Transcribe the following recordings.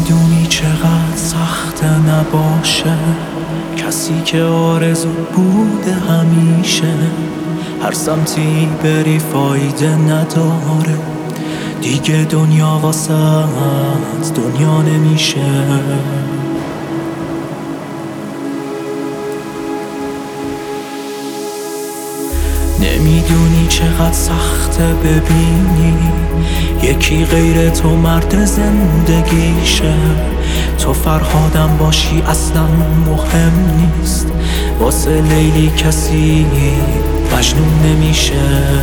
نمیدونی چقدر سخته نباشه کسی که آرزو بوده همیشه. هر سمتی بری فایده نداره دیگه، دنیا واسه دنیا نمیشه. نمیدونی چقدر سخته ببینی یکی غیر تو مرد زندگیشه. تو فرهادم باشی اصلا مهم نیست، واسه لیلی کسی مجنون نمیشه.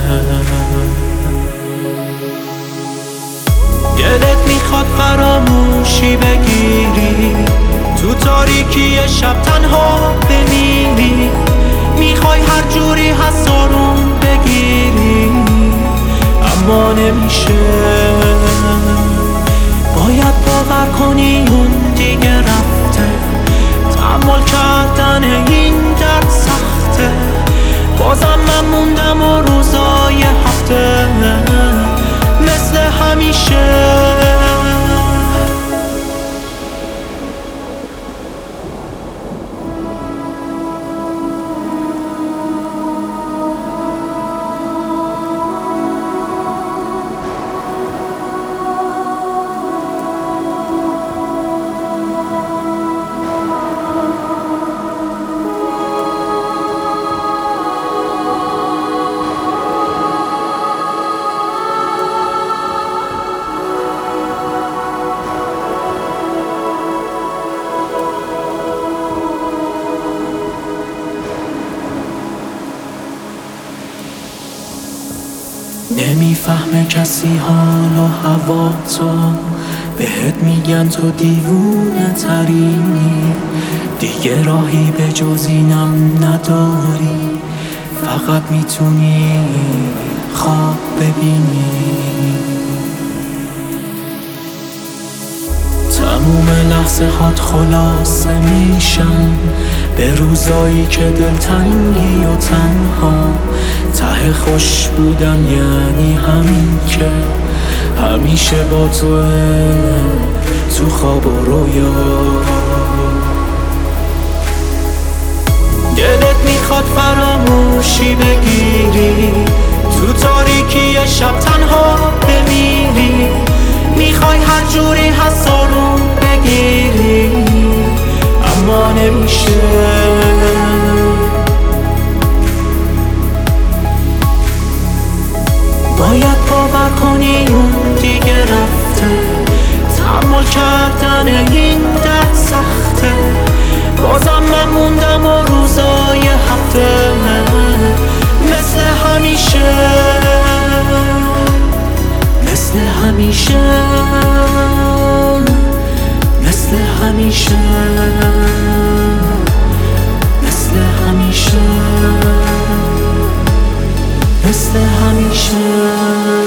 دلت میخواد فراموشی بگیری، تو تاریکی شب تنها بمیری. میخوای هر جوری هست آروم بگیری اما نمیشه. باید باور کنی اون دیگه رفته، تحمل کردن این درد سخته. بازم من موندم و روزای هفته مثل همیشه. نمیفهمه کسی حال و هوا تو، بهت میگن تو دیوونه ترینی. دیگه راهی به جز اینم نداری، فقط میتونی خواب ببینی. تموم لحظه هات خلاصه میشن به روزایی که دلتنگی و تنها. ته خوش بودن یعنی همین که همیشه با تو خواب و رویا. دلت میخواد فراموشی بگیری، تو تاریکی شب تنها بمیری. میخوای هر جوری هست آروم بگیری اما نمیشه. باید باور کنی اون دیگه رفته، تحمل کردن این درد سخته. بازم من موندم و روزای هفته مثل همیشه، مثل همیشه، مثل همیشه، مثل همیشه، مثل همیشه.